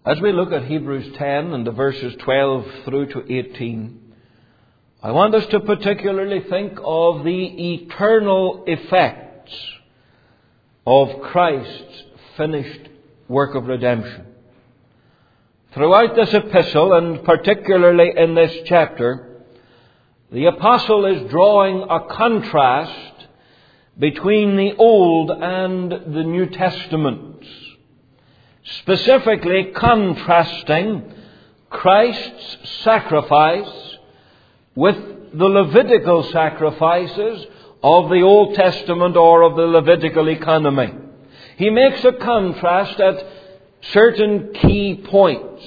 As we look at Hebrews 10 and the verses 12 through to 18, I want us to particularly think of the eternal effects of Christ's finished work of redemption. Throughout this epistle, and particularly in this chapter, the apostle is drawing a contrast between the Old and the New Testaments, specifically contrasting Christ's sacrifice with the Levitical sacrifices of the Old Testament or of the Levitical economy. He makes a contrast at certain key points.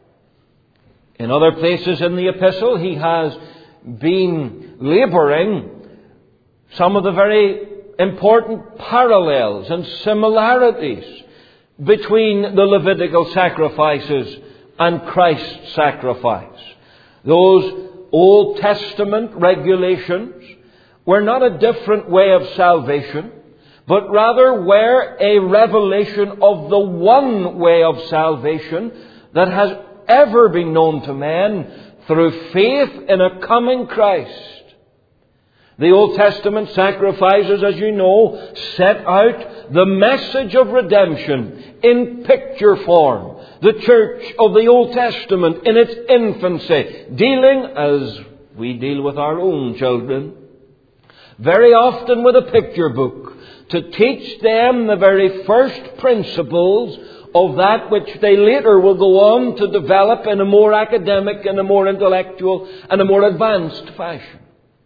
In other places in the epistle, he has been labouring some of the very important parallels and similarities between the Levitical sacrifices and Christ's sacrifice. Those Old Testament regulations were not a different way of salvation, but rather were a revelation of the one way of salvation that has ever been known to men through faith in a coming Christ. The Old Testament sacrifices, as you know, set out the message of redemption in picture form. The church of the Old Testament in its infancy, dealing, as we deal with our own children, very often with a picture book, to teach them the very first principles of that which they later will go on to develop in a more academic and a more intellectual and a more advanced fashion.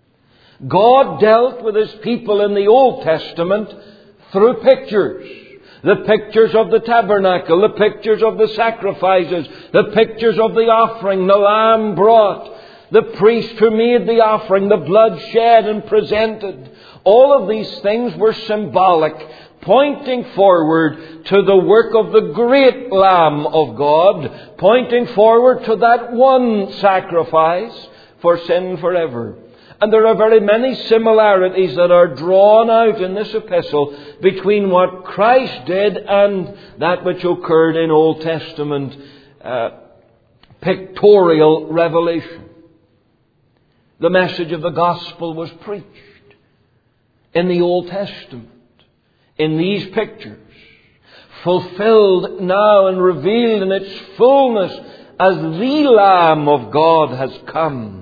God dealt with His people in the Old Testament through pictures. The pictures of the tabernacle, the pictures of the sacrifices, the pictures of the offering, the lamb brought, the priest who made the offering, the blood shed and presented. All of these things were symbolic, pointing forward to the work of the great Lamb of God, pointing forward to that one sacrifice for sin forever. And there are very many similarities that are drawn out in this epistle between what Christ did and that which occurred in Old Testament pictorial revelation. The message of the gospel was preached in the Old Testament, in these pictures, fulfilled now and revealed in its fullness as the Lamb of God has come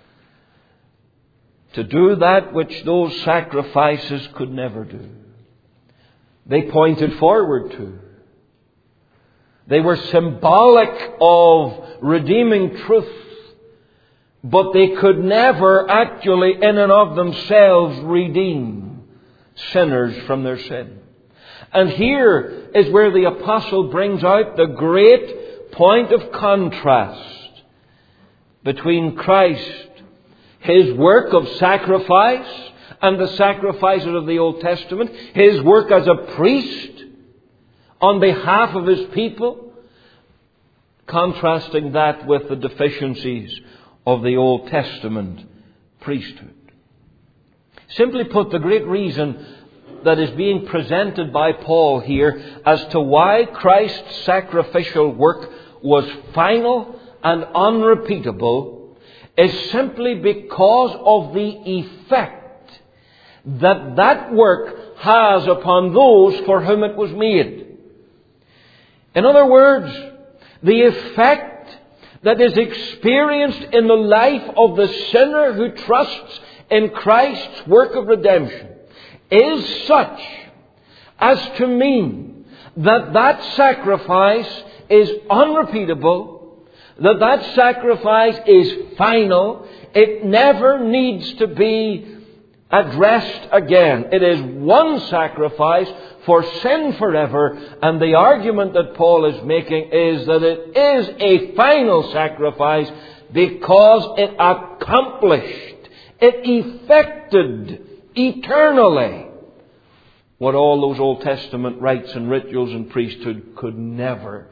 to do that which those sacrifices could never do. They pointed forward to. They were symbolic of redeeming truth, but they could never actually in and of themselves redeem sinners from their sin. And here is where the apostle brings out the great point of contrast between Christ, His work of sacrifice and the sacrifices of the Old Testament, His work as a priest on behalf of His people, contrasting that with the deficiencies of the Old Testament priesthood. Simply put, the great reason that is being presented by Paul here as to why Christ's sacrificial work was final and unrepeatable is simply because of the effect that that work has upon those for whom it was made. In other words, the effect that is experienced in the life of the sinner who trusts in Christ's work of redemption is such as to mean that that sacrifice is unrepeatable, that sacrifice is final. It never needs to be addressed again. It is one sacrifice for sin forever. And the argument that Paul is making is that it is a final sacrifice because it accomplished, it effected eternally what all those Old Testament rites and rituals and priesthood could never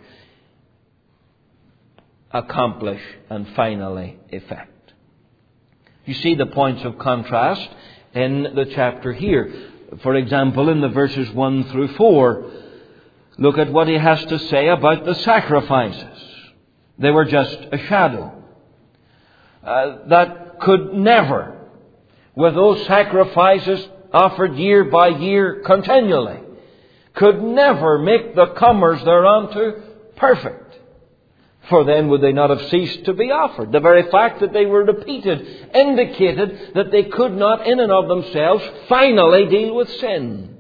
accomplish and finally effect. You see the points of contrast in the chapter here. For example, in the verses 1 through 4, Look at what he has to say about the sacrifices. They were just a shadow. That could never, with those sacrifices offered year by year continually, could never make the comers thereunto perfect. For then would they not have ceased to be offered? The very fact that they were repeated indicated that they could not in and of themselves finally deal with sin.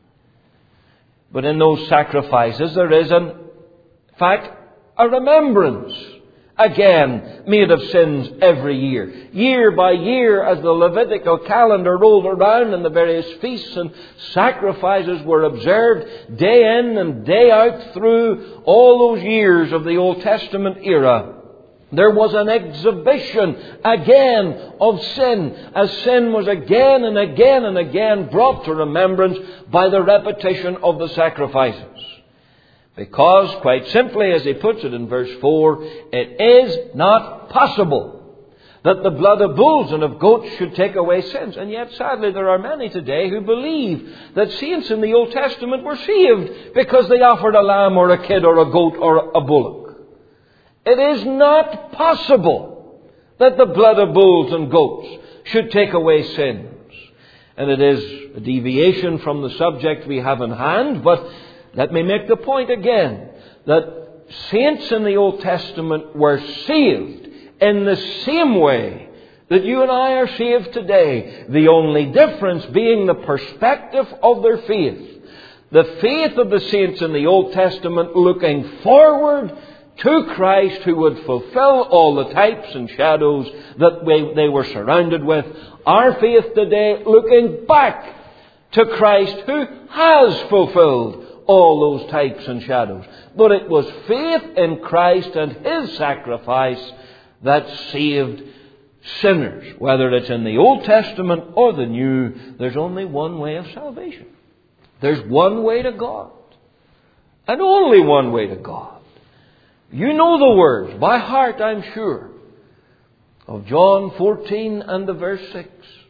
But in those sacrifices there is in fact a remembrance, again, made of sins every year. Year by year, as the Levitical calendar rolled around and the various feasts and sacrifices were observed day in and day out through all those years of the Old Testament era, there was an exhibition again of sin, as sin was again and again and again brought to remembrance by the repetition of the sacrifices. Because, quite simply, as he puts it in verse 4, it is not possible that the blood of bulls and of goats should take away sins. And yet, sadly, there are many today who believe that saints in the Old Testament were saved because they offered a lamb or a kid or a goat or a bullock. It is not possible that the blood of bulls and goats should take away sins. And it is a deviation from the subject we have in hand, but let me make the point again that saints in the Old Testament were saved in the same way that you and I are saved today. The only difference being the perspective of their faith. The faith of the saints in the Old Testament looking forward to Christ, who would fulfill all the types and shadows that they were surrounded with. Our faith today looking back to Christ, who has fulfilled all those types and shadows. But it was faith in Christ and His sacrifice that saved sinners. Whether it's in the Old Testament or the New, there's only one way of salvation. There's one way to God. And only one way to God. You know the words by heart, I'm sure, of John 14 and the verse 6.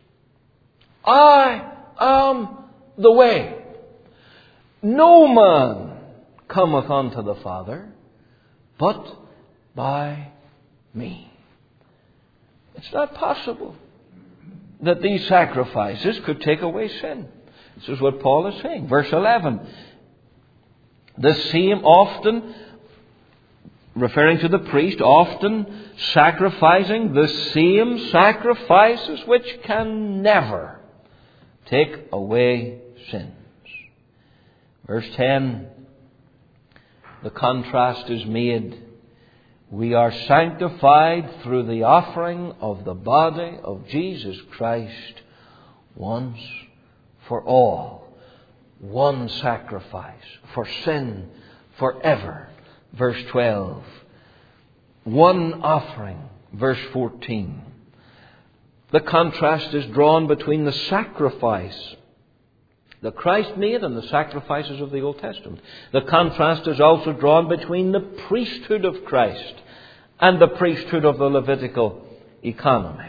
I am the way. No man cometh unto the Father but by me. It's not possible that these sacrifices could take away sin. This is what Paul is saying. Verse 11. The same often, referring to the priest, often sacrificing the same sacrifices which can never take away sins. Verse 10, the contrast is made. We are sanctified through the offering of the body of Jesus Christ once for all. One sacrifice for sin forever. Verse 12. One offering. Verse 14. The contrast is drawn between the sacrifice that Christ made and the sacrifices of the Old Testament. The contrast is also drawn between the priesthood of Christ and the priesthood of the Levitical economy.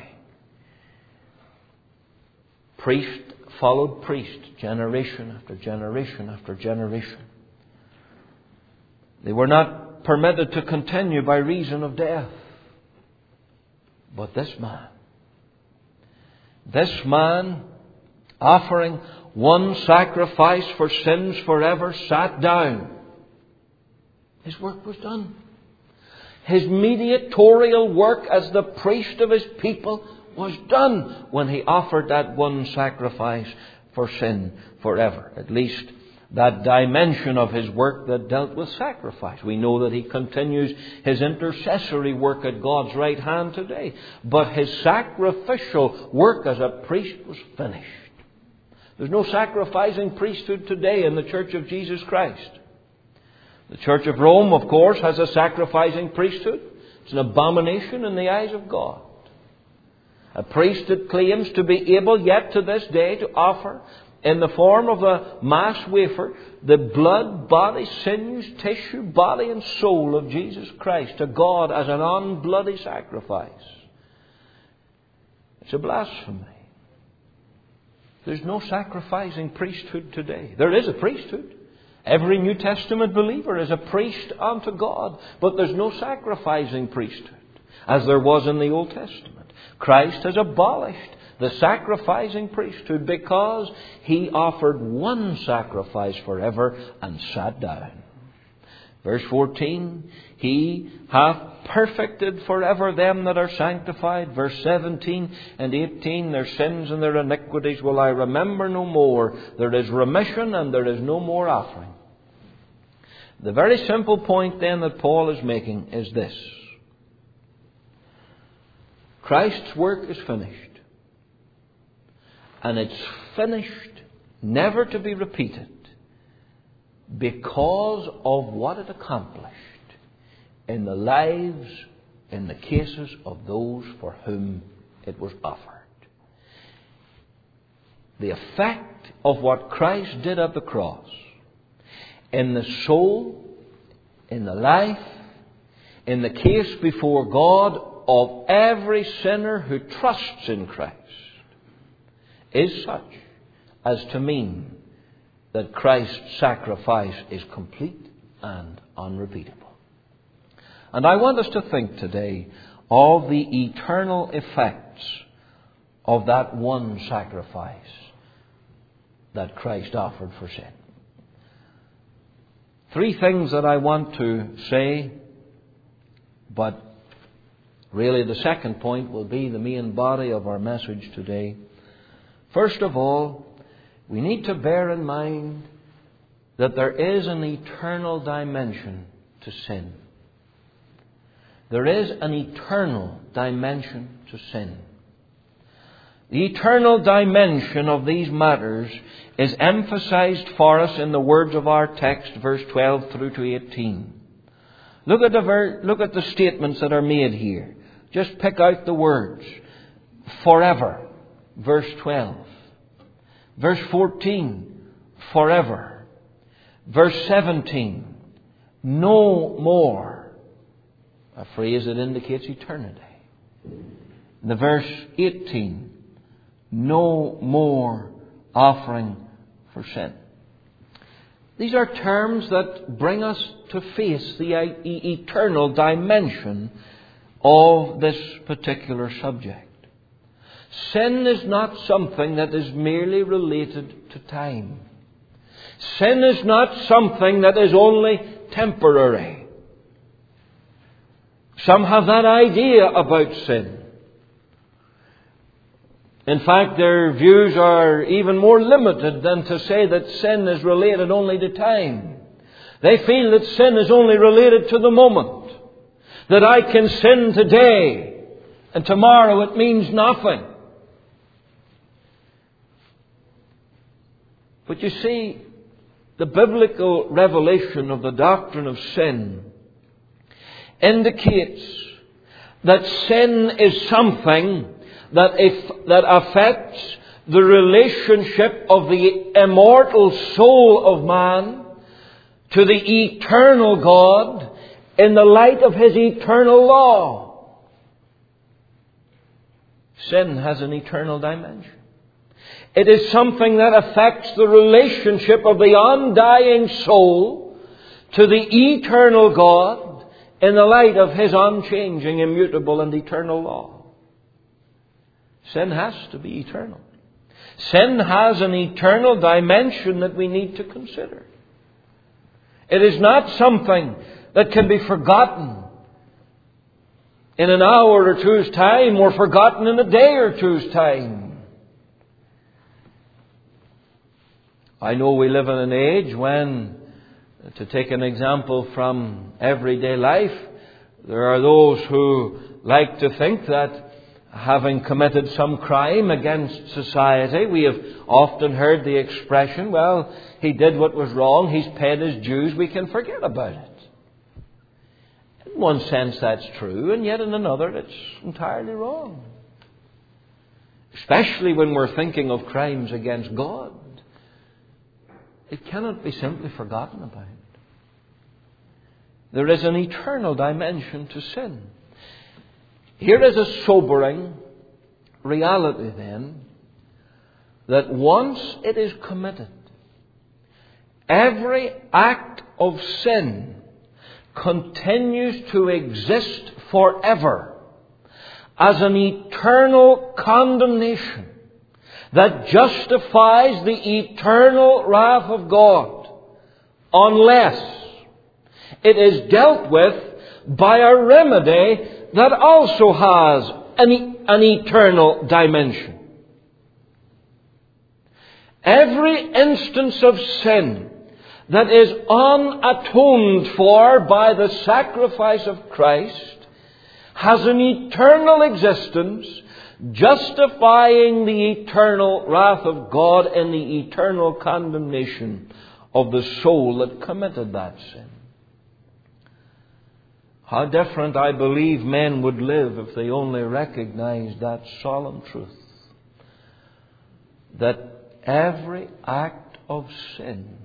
Priest followed priest, generation after generation after generation. They were not permitted to continue by reason of death. But this man, offering one sacrifice for sins forever, sat down. His work was done. His mediatorial work as the priest of his people was done when he offered that one sacrifice for sin forever. At least that dimension of his work that dealt with sacrifice. We know that he continues his intercessory work at God's right hand today. But his sacrificial work as a priest was finished. There's no sacrificing priesthood today in the Church of Jesus Christ. The Church of Rome, of course, has a sacrificing priesthood. It's an abomination in the eyes of God. A priest that claims to be able yet to this day to offer in the form of a Mass wafer the blood, body, sinews, tissue, body and soul of Jesus Christ to God as an unbloody sacrifice. It's a blasphemy. There's no sacrificing priesthood today. There is a priesthood. Every New Testament believer is a priest unto God, but there's no sacrificing priesthood, as there was in the Old Testament. Christ has abolished the sacrificing priesthood because He offered one sacrifice forever and sat down. Verse 14, He hath perfected forever them that are sanctified. Verse 17 and 18, their sins and their iniquities will I remember no more. There is remission and there is no more offering. The very simple point then that Paul is making is this. Christ's work is finished. And it's finished, never to be repeated, because of what it accomplished in the lives, in the cases of those for whom it was offered. The effect of what Christ did at the cross in the soul, in the life, in the case before God of every sinner who trusts in Christ is such as to mean that Christ's sacrifice is complete and unrepeatable. And I want us to think today of the eternal effects of that one sacrifice that Christ offered for sin. Three things that I want to say, but really the second point will be the main body of our message today. First of all, we need to bear in mind that there is an eternal dimension to sin. There is an eternal dimension to sin. The eternal dimension of these matters is emphasized for us in the words of our text, verse 12 through to 18. Look at the statements that are made here. Just pick out the words. Forever, verse 12. Verse 14, forever. Verse 17, no more. A phrase that indicates eternity. In the verse 18, no more offering for sin. These are terms that bring us to face the eternal dimension of this particular subject. Sin is not something that is merely related to time. Sin is not something that is only temporary. Some have that idea about sin. In fact, their views are even more limited than to say that sin is related only to time. They feel that sin is only related to the moment. That I can sin today and tomorrow it means nothing. But you see, the biblical revelation of the doctrine of sin indicates that sin is something that affects the relationship of the immortal soul of man to the eternal God in the light of His eternal law. Sin has an eternal dimension. It is something that affects the relationship of the undying soul to the eternal God in the light of His unchanging, immutable and eternal law. Sin has to be eternal. Sin has an eternal dimension that we need to consider. It is not something that can be forgotten in an hour or two's time or forgotten in a day or two's time. I know we live in an age when, to take an example from everyday life, there are those who like to think that having committed some crime against society, we have often heard the expression, well, he did what was wrong, he's paid his dues, we can forget about it. In one sense that's true, and yet in another it's entirely wrong. Especially when we're thinking of crimes against God. It cannot be simply forgotten about. There is an eternal dimension to sin. Here is a sobering reality then, that once it is committed, every act of sin continues to exist forever as an eternal condemnation that justifies the eternal wrath of God, unless it is dealt with by a remedy that also has an eternal dimension. Every instance of sin that is unatoned for by the sacrifice of Christ has an eternal existence, justifying the eternal wrath of God and the eternal condemnation of the soul that committed that sin. How different, I believe, men would live if they only recognized that solemn truth, that every act of sin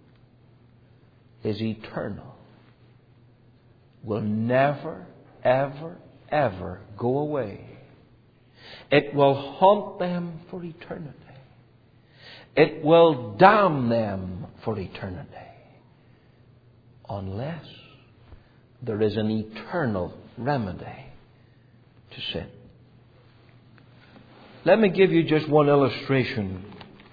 is eternal, will never, ever, ever go away. It will haunt them for eternity. It will damn them for eternity, unless there is an eternal remedy to sin. Let me give you just one illustration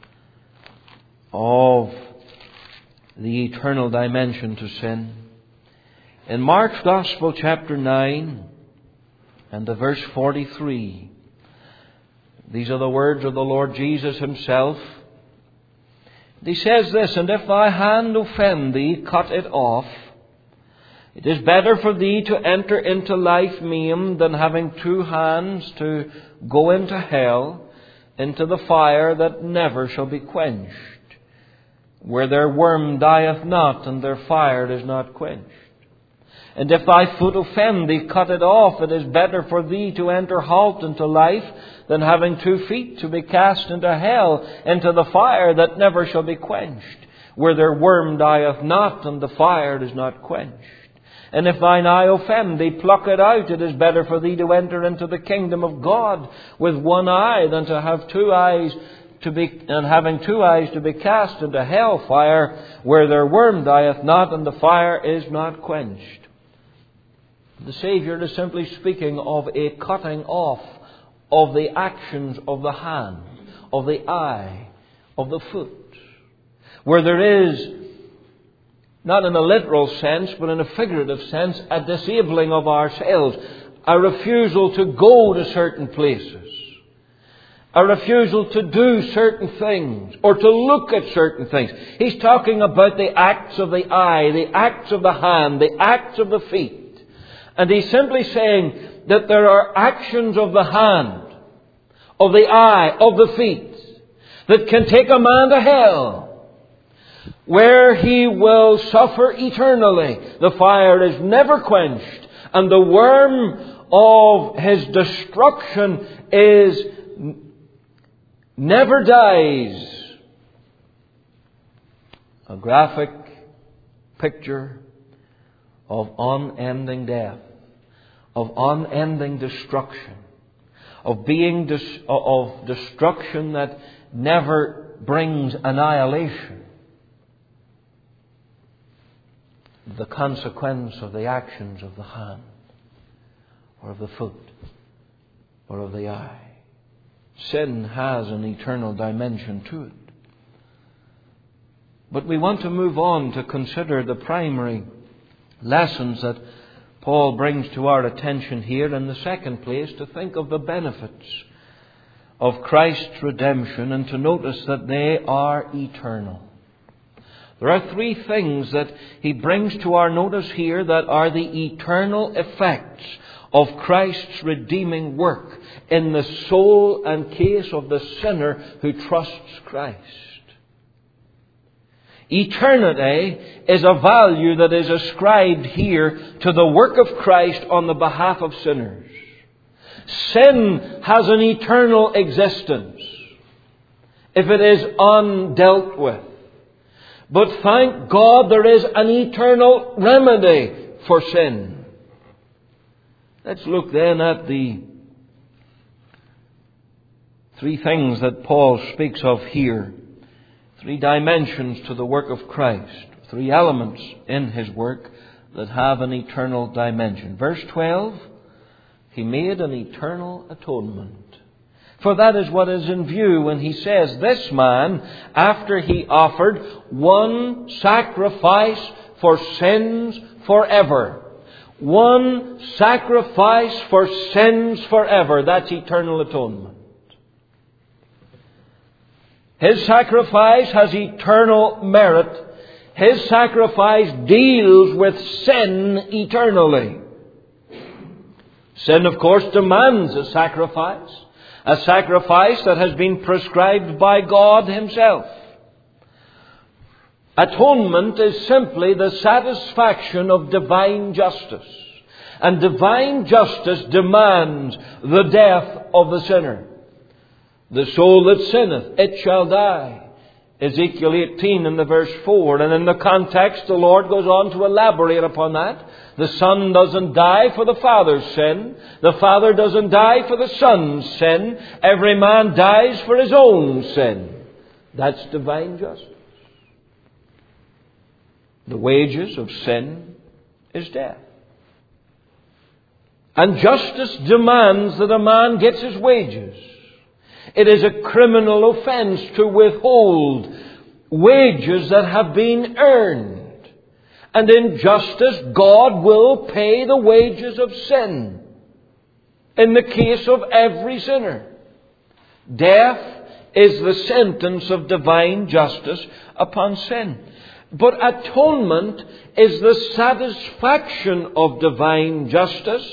of the eternal dimension to sin. In Mark's Gospel, chapter 9, and the verse 43, these are the words of the Lord Jesus Himself. He says this, "And if thy hand offend thee, cut it off. It is better for thee to enter into life maimed than having two hands to go into hell, into the fire that never shall be quenched, where their worm dieth not and their fire is not quenched. And if thy foot offend thee, cut it off. It is better for thee to enter halt into life than having 2 feet to be cast into hell, into the fire that never shall be quenched, where their worm dieth not and the fire is not quenched. And if thine eye offend thee, pluck it out. It is better for thee to enter into the kingdom of God with one eye than to have 2 eyes and having 2 eyes to be cast into hell fire, where their worm dieth not and the fire is not quenched." The Saviour is simply speaking of a cutting off of the actions of the hand, of the eye, of the foot, where there is, not in a literal sense, but in a figurative sense, a disabling of ourselves, a refusal to go to certain places, a refusal to do certain things, or to look at certain things. He's talking about the acts of the eye, the acts of the hand, the acts of the feet. And he's simply saying that there are actions of the hand, of the eye, of the feet, that can take a man to hell, where he will suffer eternally. The fire is never quenched, and the worm of his destruction never dies. A graphic picture of unending death, of unending destruction, of destruction that never brings annihilation. The consequence of the actions of the hand, or of the foot, or of the eye. Sin has an eternal dimension to it. But we want to move on to consider the primary lessons that Paul brings to our attention here. In the second place, to think of the benefits of Christ's redemption and to notice that they are eternal. There are 3 things that he brings to our notice here that are the eternal effects of Christ's redeeming work in the soul and case of the sinner who trusts Christ. Eternity is a value that is ascribed here to the work of Christ on the behalf of sinners. Sin has an eternal existence if it is undealt with. But thank God there is an eternal remedy for sin. Let's look then at the 3 things that Paul speaks of here Three dimensions to the work of Christ. Three elements in His work that have an eternal dimension. Verse 12, He made an eternal atonement. For that is what is in view when He says, this man, after He offered one sacrifice for sins forever. One sacrifice for sins forever. That's eternal atonement. His sacrifice has eternal merit. His sacrifice deals with sin eternally. Sin, of course, demands a sacrifice that has been prescribed by God Himself. Atonement is simply the satisfaction of divine justice. And divine justice demands the death of the sinner. The soul that sinneth, it shall die. Ezekiel 18 in the verse 4. And in the context, the Lord goes on to elaborate upon that. The Son doesn't die for the Father's sin. The Father doesn't die for the Son's sin. Every man dies for his own sin. That's divine justice. The wages of sin is death. And justice demands that a man gets his wages. It is a criminal offense to withhold wages that have been earned. And in justice, God will pay the wages of sin. In the case of every sinner, death is the sentence of divine justice upon sin. But atonement is the satisfaction of divine justice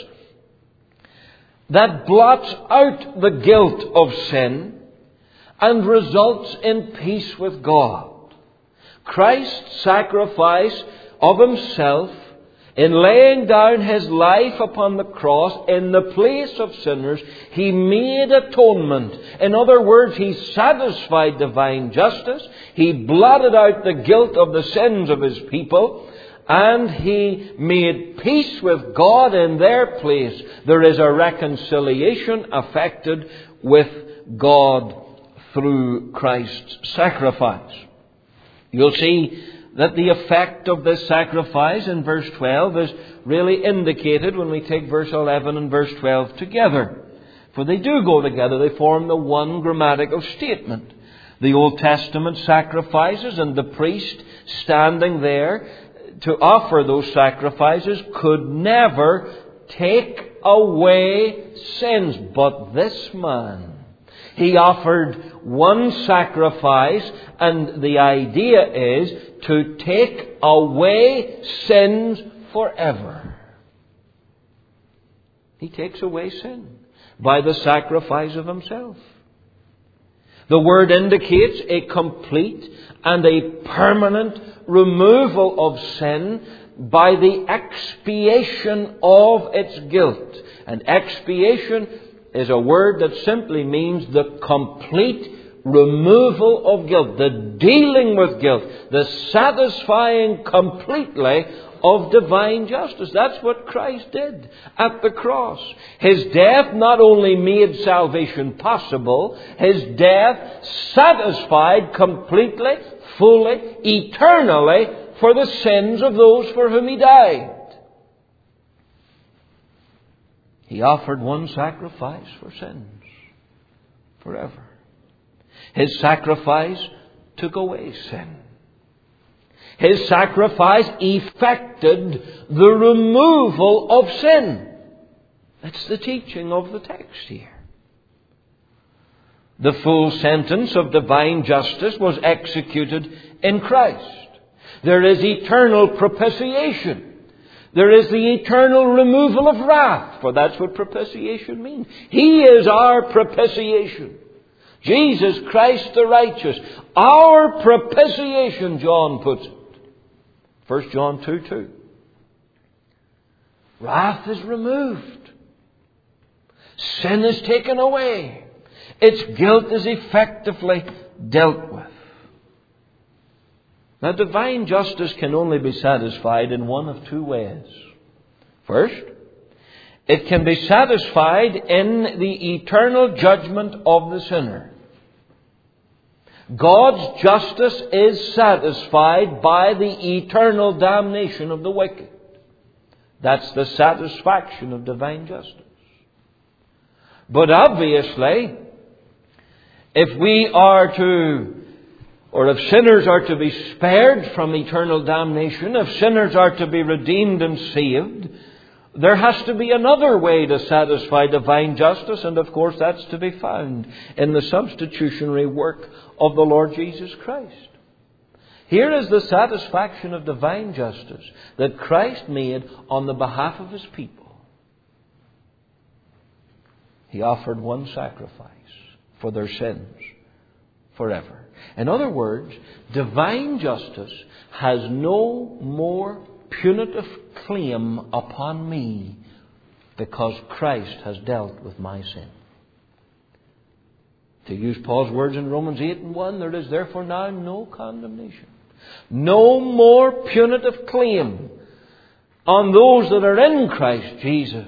that blots out the guilt of sin and results in peace with God. Christ's sacrifice of Himself in laying down His life upon the cross in the place of sinners, He made atonement. In other words, He satisfied divine justice. He blotted out the guilt of the sins of His people. And He made peace with God in their place. There is a reconciliation effected with God through Christ's sacrifice. You'll see that the effect of this sacrifice in verse 12 is really indicated when we take verse 11 and verse 12 together. For they do go together. They form the one grammatical statement. The Old Testament sacrifices and the priest standing there to offer those sacrifices could never take away sins. But this man, he offered one sacrifice, and the idea is to take away sins forever. He takes away sin by the sacrifice of Himself. The word indicates a complete and a permanent removal of sin by the expiation of its guilt. And expiation is a word that simply means the complete removal of guilt, the dealing with guilt, the satisfying completely of divine justice. That's what Christ did at the cross. His death not only made salvation possible, His death satisfied completely, fully, eternally for the sins of those for whom He died. He offered one sacrifice for sins forever. His sacrifice took away sin. His sacrifice effected the removal of sin. That's the teaching of the text here. The full sentence of divine justice was executed in Christ. There is eternal propitiation. There is the eternal removal of wrath, for that's what propitiation means. He is our propitiation. Jesus Christ the righteous. Our propitiation, John puts it. 1 John 2:2. Wrath is removed. Sin is taken away. Its guilt is effectively dealt with. Now, divine justice can only be satisfied in one of two ways. First, it can be satisfied in the eternal judgment of the sinner. God's justice is satisfied by the eternal damnation of the wicked. That's the satisfaction of divine justice. But obviously, if we are to, or if sinners are to be spared from eternal damnation, if sinners are to be redeemed and saved, there has to be another way to satisfy divine justice, and of course that's to be found in the substitutionary work of the Lord Jesus Christ. Here is the satisfaction of divine justice that Christ made on the behalf of His people. He offered one sacrifice for their sins forever. In other words, divine justice has no more punitive claim upon me because Christ has dealt with my sin. To use Paul's words in Romans 8:1, there is therefore now no condemnation. No more punitive claim on those that are in Christ Jesus.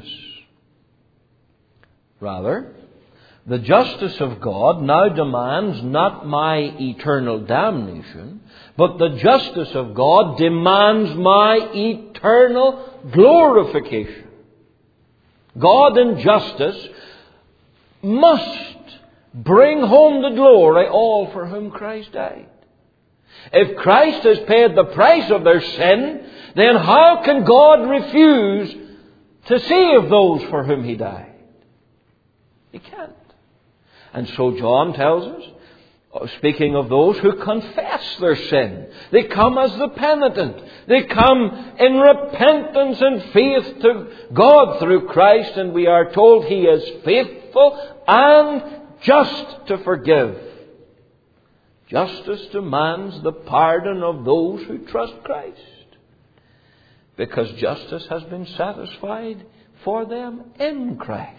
Rather, the justice of God now demands not my eternal damnation, but the justice of God demands my eternal glorification. God in justice must bring home the glory all for whom Christ died. If Christ has paid the price of their sin, then how can God refuse to save those for whom He died? He can't. And so John tells us, speaking of those who confess their sin, they come as the penitent. They come in repentance and faith to God through Christ, and we are told He is faithful and just to forgive. Justice demands the pardon of those who trust Christ, because justice has been satisfied for them in Christ.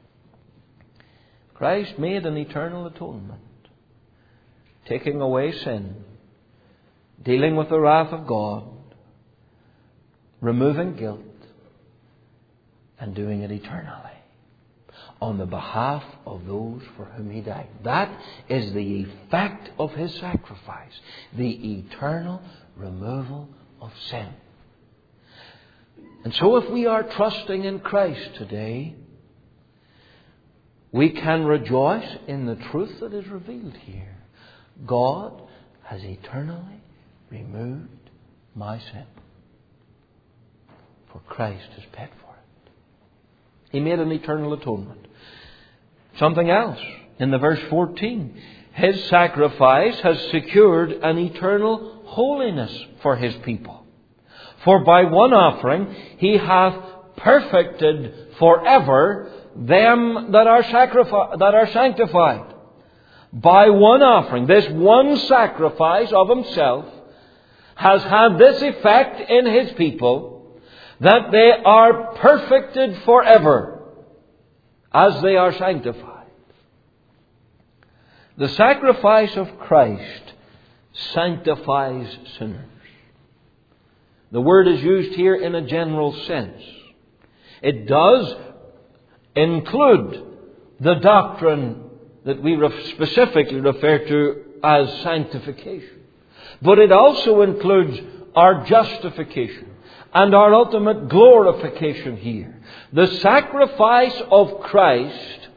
Christ made an eternal atonement, taking away sin, dealing with the wrath of God, removing guilt, and doing it eternally on the behalf of those for whom He died. That is the effect of His sacrifice, the eternal removal of sin. And so if we are trusting in Christ today, we can rejoice in the truth that is revealed here. God has eternally removed my sin, for Christ has paid for it. He made an eternal atonement. Something else in the verse 14. His sacrifice has secured an eternal holiness for His people. For by one offering He hath perfected forever them that are sanctified. By one offering, this one sacrifice of Himself has had this effect in His people, that they are perfected forever as they are sanctified. The sacrifice of Christ sanctifies sinners. The word is used here in a general sense. It does include the doctrine that we specifically refer to as sanctification. But it also includes our justification and our ultimate glorification here. The sacrifice of Christ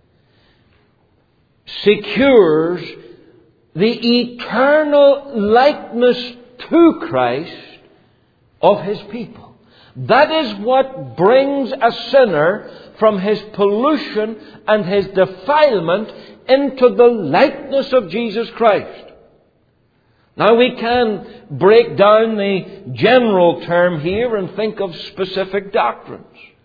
secures the eternal likeness to Christ of His people. That is what brings a sinner from his pollution and his defilement into the likeness of Jesus Christ. Now we can break down the general term here and think of specific doctrines.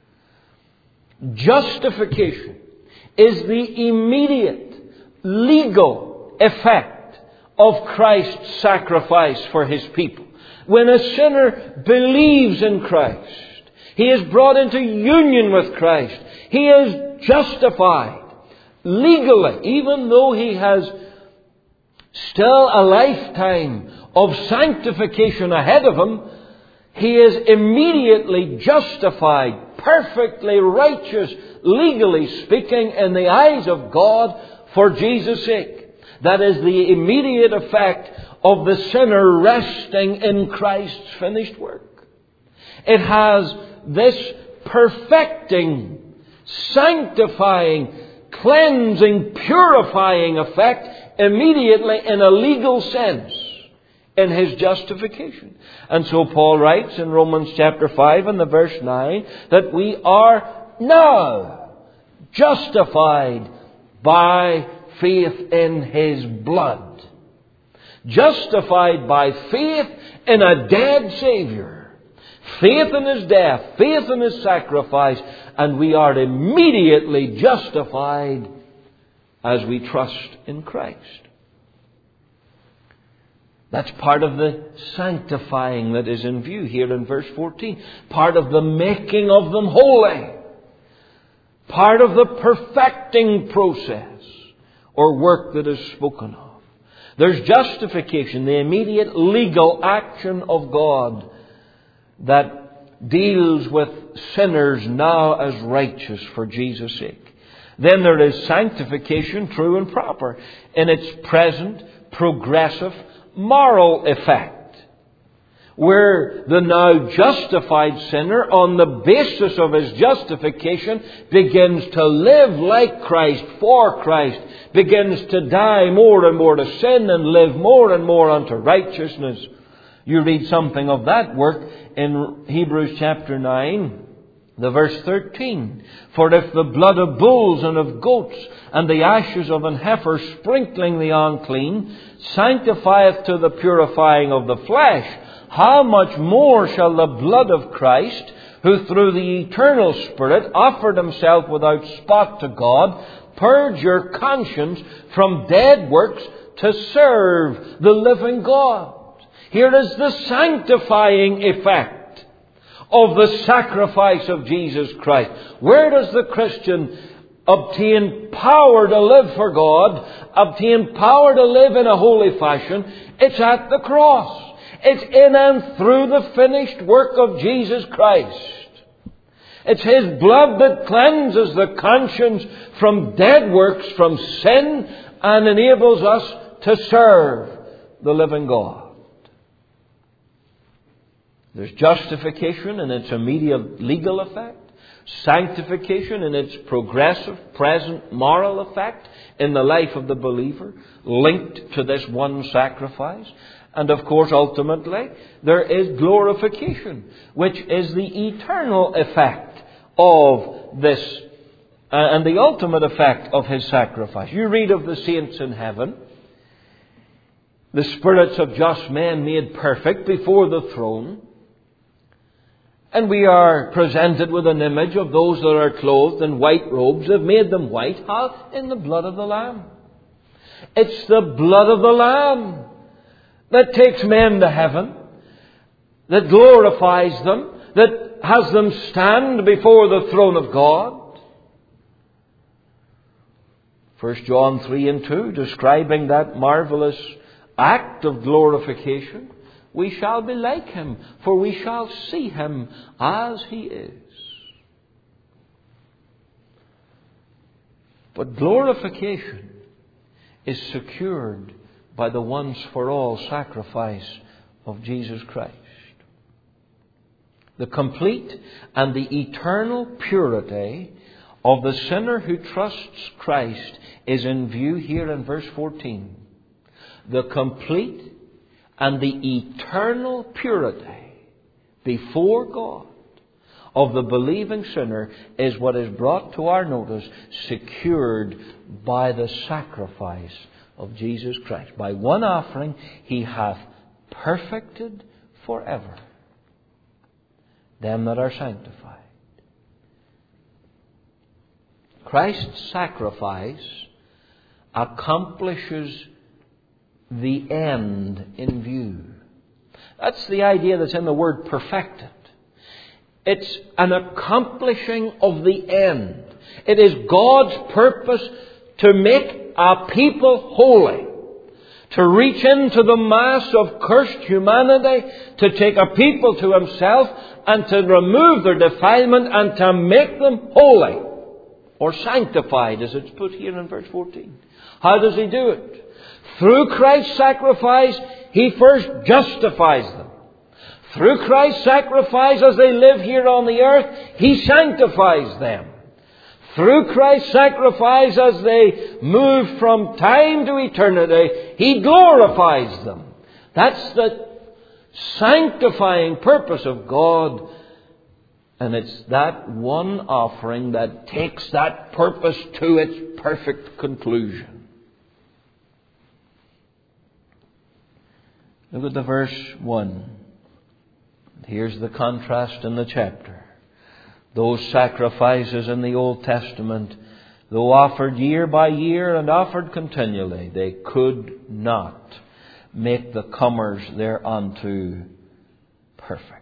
Justification is the immediate legal effect of Christ's sacrifice for His people. When a sinner believes in Christ, he is brought into union with Christ. He is justified legally, even though he has still a lifetime of sanctification ahead of him. He is immediately justified, perfectly righteous, legally speaking, in the eyes of God for Jesus' sake. That is the immediate effect of the sinner resting in Christ's finished work. It has this perfecting, sanctifying, cleansing, purifying effect immediately in a legal sense in his justification. And so Paul writes in Romans chapter 5 and the verse 9 that we are now justified by faith in his blood. Justified by faith in a dead Savior. Faith in his death, faith in his sacrifice, and we are immediately justified as we trust in Christ. That's part of the sanctifying that is in view here in verse 14. Part of the making of them holy. Part of the perfecting process or work that is spoken of. There's justification, the immediate legal action of God that deals with sinners now as righteous for Jesus' sake. Then there is sanctification, true and proper, in its present, progressive, moral effect, where the now justified sinner, on the basis of his justification, begins to live like Christ, for Christ, begins to die more and more to sin and live more and more unto righteousness. You read something of that work in Hebrews chapter 9, the verse 13. For if the blood of bulls and of goats and the ashes of an heifer sprinkling the unclean sanctifieth to the purifying of the flesh, how much more shall the blood of Christ, who through the eternal Spirit offered himself without spot to God, purge your conscience from dead works to serve the living God. Here is the sanctifying effect of the sacrifice of Jesus Christ. Where does the Christian obtain power to live for God, obtain power to live in a holy fashion? It's at the cross. It's in and through the finished work of Jesus Christ. It's his blood that cleanses the conscience from dead works, from sin, and enables us to serve the living God. There's justification in its immediate legal effect, sanctification in its progressive, present, moral effect in the life of the believer, linked to this one sacrifice. And of course, ultimately, there is glorification, which is the eternal effect of this, and the ultimate effect of his sacrifice. You read of the saints in heaven, the spirits of just men made perfect before the throne. And we are presented with an image of those that are clothed in white robes. They've made them white. How? In the blood of the Lamb. It's the blood of the Lamb that takes men to heaven, that glorifies them, that has them stand before the throne of God. 1 John 3 and 2, describing that marvelous act of glorification. We shall be like him, for we shall see him as he is. But glorification is secured by the once-for-all sacrifice of Jesus Christ. The complete and the eternal purity of the sinner who trusts Christ is in view here in verse 14. The complete and the eternal purity before God of the believing sinner is what is brought to our notice, secured by the sacrifice of Jesus Christ. By one offering, he hath perfected forever them that are sanctified. Christ's sacrifice accomplishes the end in view. That's the idea that's in the word perfected. It's an accomplishing of the end. It is God's purpose to make a people holy, to reach into the mass of cursed humanity, to take a people to himself and to remove their defilement and to make them holy or sanctified, as it's put here in verse 14. How does he do it? Through Christ's sacrifice, He first justifies them. Through Christ's sacrifice, as they live here on the earth, He sanctifies them. Through Christ's sacrifice, as they move from time to eternity, He glorifies them. That's the sanctifying purpose of God. And it's that one offering that takes that purpose to its perfect conclusion. Look at the verse 1. Here's the contrast in the chapter. Those sacrifices in the Old Testament, though offered year by year and offered continually, they could not make the comers thereunto perfect.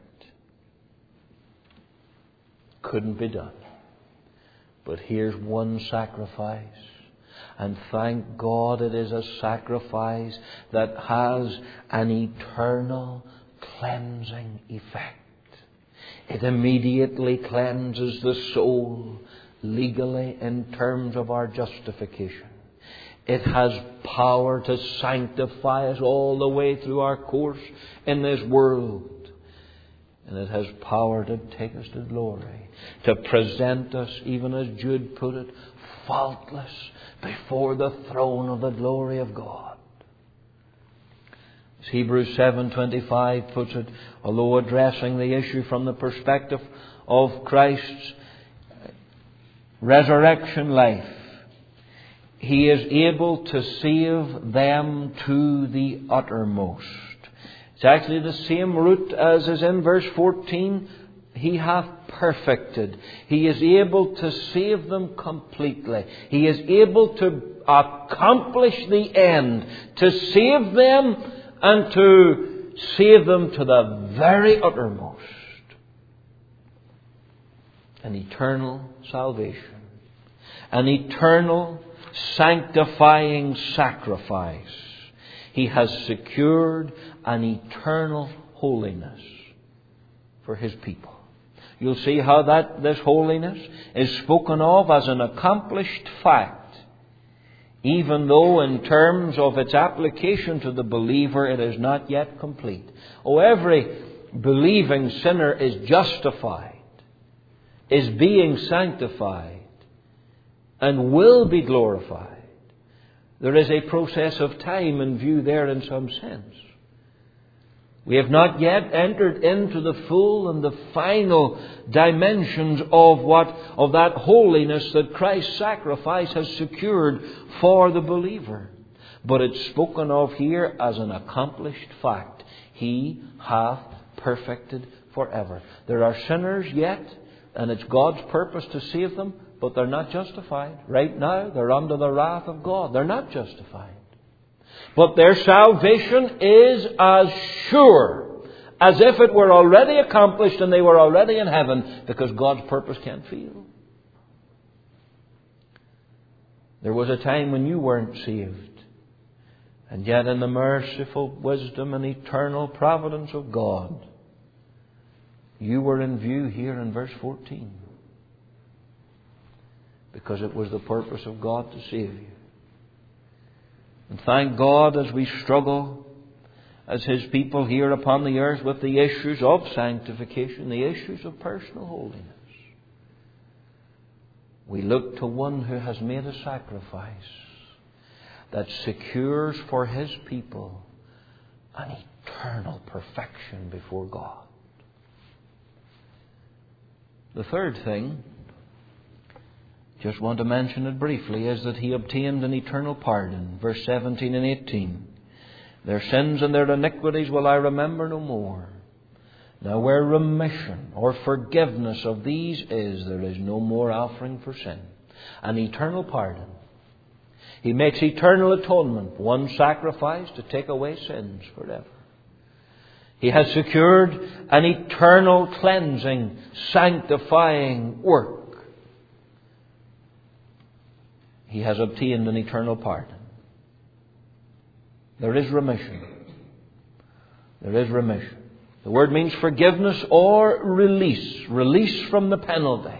Couldn't be done. But here's one sacrifice. And thank God it is a sacrifice that has an eternal cleansing effect. It immediately cleanses the soul legally in terms of our justification. It has power to sanctify us all the way through our course in this world. And it has power to take us to glory, to present us, even as Jude put it, faultless before the throne of the glory of God. As Hebrews 7:25 puts it, although addressing the issue from the perspective of Christ's resurrection life, He is able to save them to the uttermost. It's actually the same root as is in verse 14. He hath perfected. He is able to save them completely. He is able to accomplish the end, to save them and to save them to the very uttermost. An eternal salvation. An eternal sanctifying sacrifice. He has secured an eternal holiness for His people. You'll see how this holiness is spoken of as an accomplished fact, even though in terms of its application to the believer it is not yet complete. Oh, every believing sinner is justified, is being sanctified, and will be glorified. There is a process of time in view there in some sense. We have not yet entered into the full and the final dimensions of that holiness that Christ's sacrifice has secured for the believer. But it's spoken of here as an accomplished fact. He hath perfected forever. There are sinners yet, and it's God's purpose to save them, but they're not justified. Right now, they're under the wrath of God. They're not justified. But their salvation is as sure as if it were already accomplished and they were already in heaven, because God's purpose can't fail. There was a time when you weren't saved. And yet in the merciful wisdom and eternal providence of God, you were in view here in verse 14. Because it was the purpose of God to save you. And thank God as we struggle as His people here upon the earth with the issues of sanctification, the issues of personal holiness. We look to one who has made a sacrifice that secures for His people an eternal perfection before God. The third thing, just want to mention it briefly, is that He obtained an eternal pardon. Verse 17 and 18. Their sins and their iniquities will I remember no more. Now where remission or forgiveness of these is, there is no more offering for sin. An eternal pardon. He makes eternal atonement, one sacrifice to take away sins forever. He has secured an eternal cleansing, sanctifying work. He has obtained an eternal pardon. There is remission. There is remission. The word means forgiveness or release. Release from the penalty.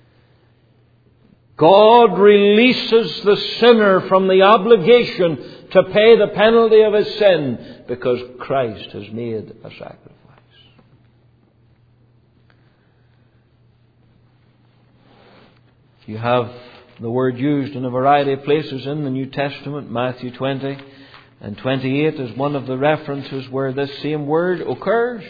God releases the sinner from the obligation to pay the penalty of his sin, because Christ has made a sacrifice. You have the word used in a variety of places in the New Testament. Matthew 20 and 28 is one of the references where this same word occurs.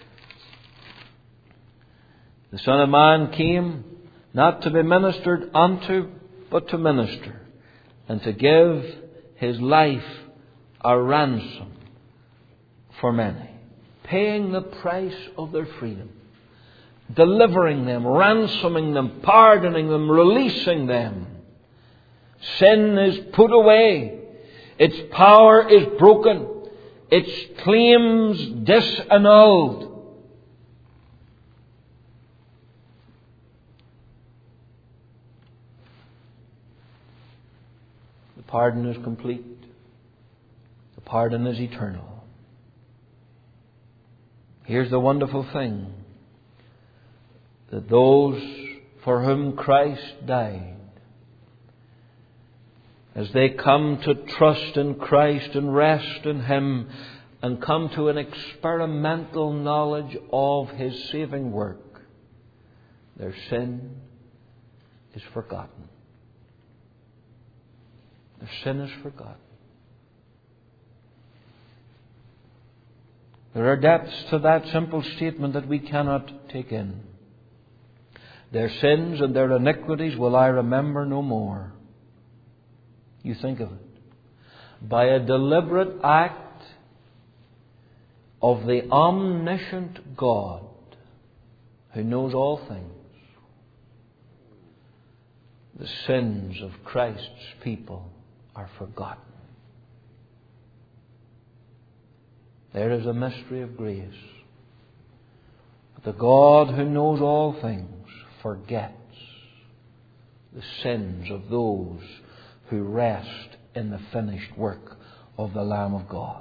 The Son of Man came not to be ministered unto, but to minister, and to give his life a ransom for many, paying the price of their freedom, delivering them, ransoming them, pardoning them, releasing them. Sin is put away. Its power is broken. Its claims disannulled. The pardon is complete. The pardon is eternal. Here's the wonderful thing, that those for whom Christ died, as they come to trust in Christ and rest in Him and come to an experimental knowledge of His saving work, their sin is forgotten. Their sin is forgotten. There are depths to that simple statement that we cannot take in. Their sins and their iniquities will I remember no more. You think of it. By a deliberate act of the omniscient God who knows all things, the sins of Christ's people are forgotten. There is a mystery of grace. But the God who knows all things forgets the sins of those who rest in the finished work of the Lamb of God.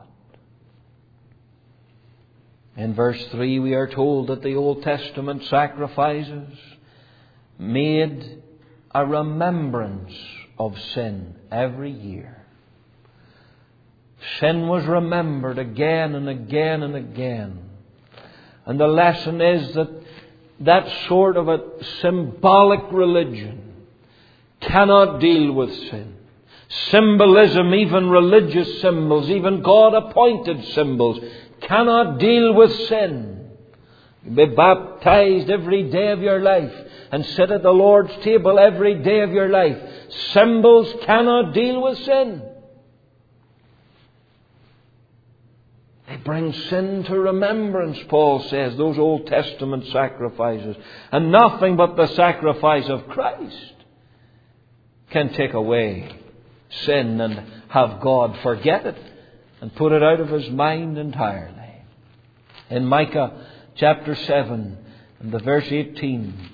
In verse 3 we are told that the Old Testament sacrifices made a remembrance of sin every year. Sin was remembered again and again and again. And the lesson is that that sort of a symbolic religion cannot deal with sin. Symbolism, even religious symbols, even God-appointed symbols, cannot deal with sin. You be baptized every day of your life and sit at the Lord's table every day of your life. Symbols cannot deal with sin. They bring sin to remembrance, Paul says, those Old Testament sacrifices. And nothing but the sacrifice of Christ can take away sin and have God forget it and put it out of His mind entirely. In Micah chapter 7 and the verse 18,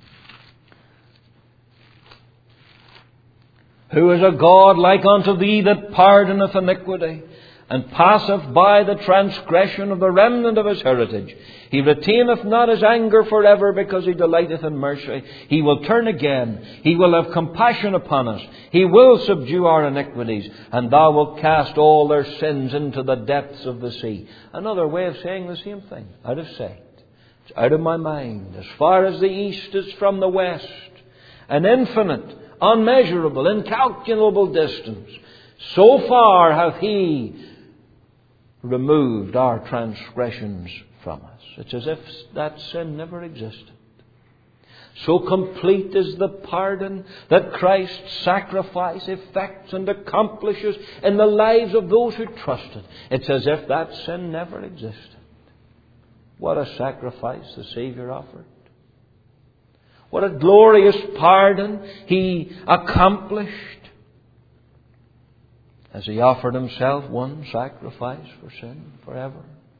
who is a God like unto thee that pardoneth iniquity, and passeth by the transgression of the remnant of his heritage? He retaineth not his anger forever, because he delighteth in mercy. He will turn again. He will have compassion upon us. He will subdue our iniquities, and thou wilt cast all their sins into the depths of the sea. Another way of saying the same thing. Out of sight. It's out of my mind. As far as the east is from the west. An infinite, unmeasurable, incalculable distance. So far hath He removed our transgressions from us. It's as if that sin never existed. So complete is the pardon that Christ's sacrifice effects and accomplishes in the lives of those who trust it. It's as if that sin never existed. What a sacrifice the Saviour offered. What a glorious pardon He accomplished, as He offered Himself one sacrifice for sin forever.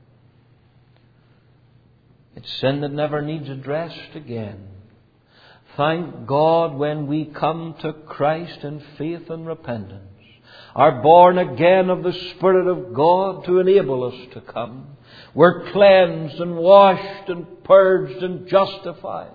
It's sin that never needs addressed again. Thank God when we come to Christ in faith and repentance, are born again of the Spirit of God to enable us to come. We're cleansed and washed and purged and justified.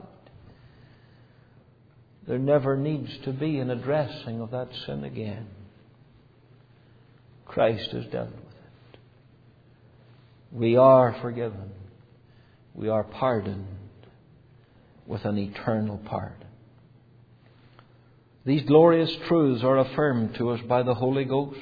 There never needs to be an addressing of that sin again. Christ has dealt with it. We are forgiven. We are pardoned with an eternal pardon. These glorious truths are affirmed to us by the Holy Ghost.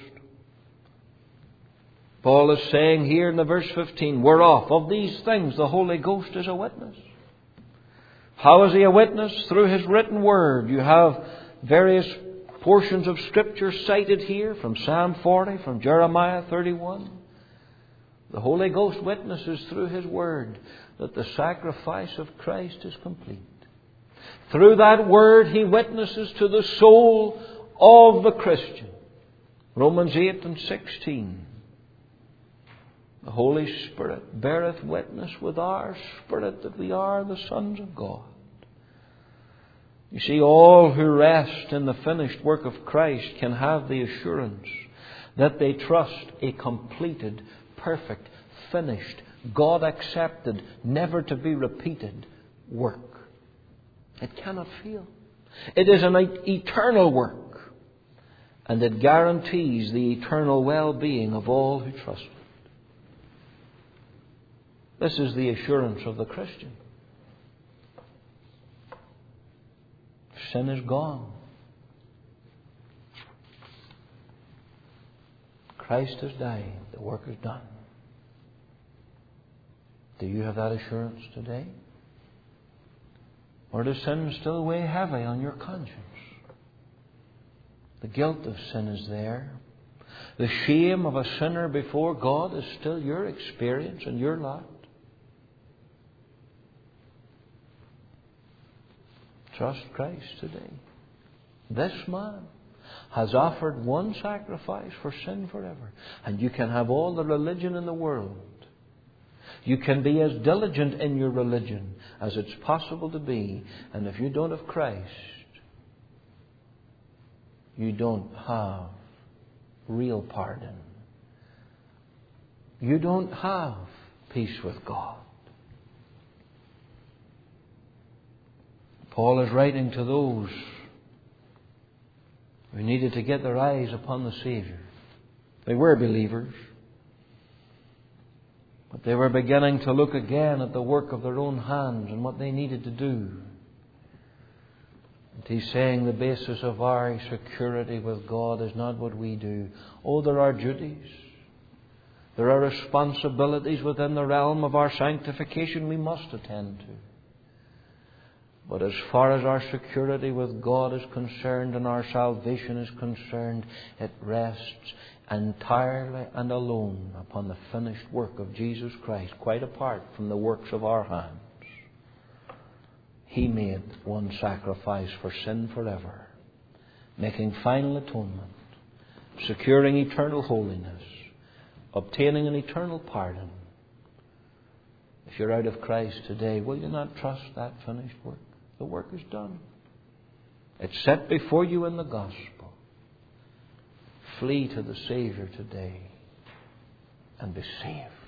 Paul is saying here in the verse 15, whereof of these things the Holy Ghost is a witness. How is He a witness? Through His written word. You have various portions of Scripture cited here from Psalm 40, from Jeremiah 31. The Holy Ghost witnesses through His word that the sacrifice of Christ is complete. Through that word He witnesses to the soul of the Christian. Romans 8 and 16. The Holy Spirit beareth witness with our spirit that we are the sons of God. You see, all who rest in the finished work of Christ can have the assurance that they trust a completed, perfect, finished, God-accepted, never to be repeated work. It cannot fail. It is an eternal work, and it guarantees the eternal well-being of all who trust it. This is the assurance of the Christian. Sin is gone. Christ has died. The work is done. Do you have that assurance today? Or does sin still weigh heavy on your conscience? The guilt of sin is there. The shame of a sinner before God is still your experience and your lot. Trust Christ today. This man has offered one sacrifice for sin forever. And you can have all the religion in the world. You can be as diligent in your religion as it's possible to be. And if you don't have Christ, you don't have real pardon. You don't have peace with God. Paul is writing to those who needed to get their eyes upon the Savior. They were believers, but they were beginning to look again at the work of their own hands and what they needed to do. And he's saying the basis of our security with God is not what we do. Oh, there are duties. There are responsibilities within the realm of our sanctification we must attend to. But as far as our security with God is concerned and our salvation is concerned, it rests entirely and alone upon the finished work of Jesus Christ, quite apart from the works of our hands. He made one sacrifice for sin forever, making final atonement, securing eternal holiness, obtaining an eternal pardon. If you're out of Christ today, will you not trust that finished work? The work is done. It's set before you in the gospel. Flee to the Savior today and be saved.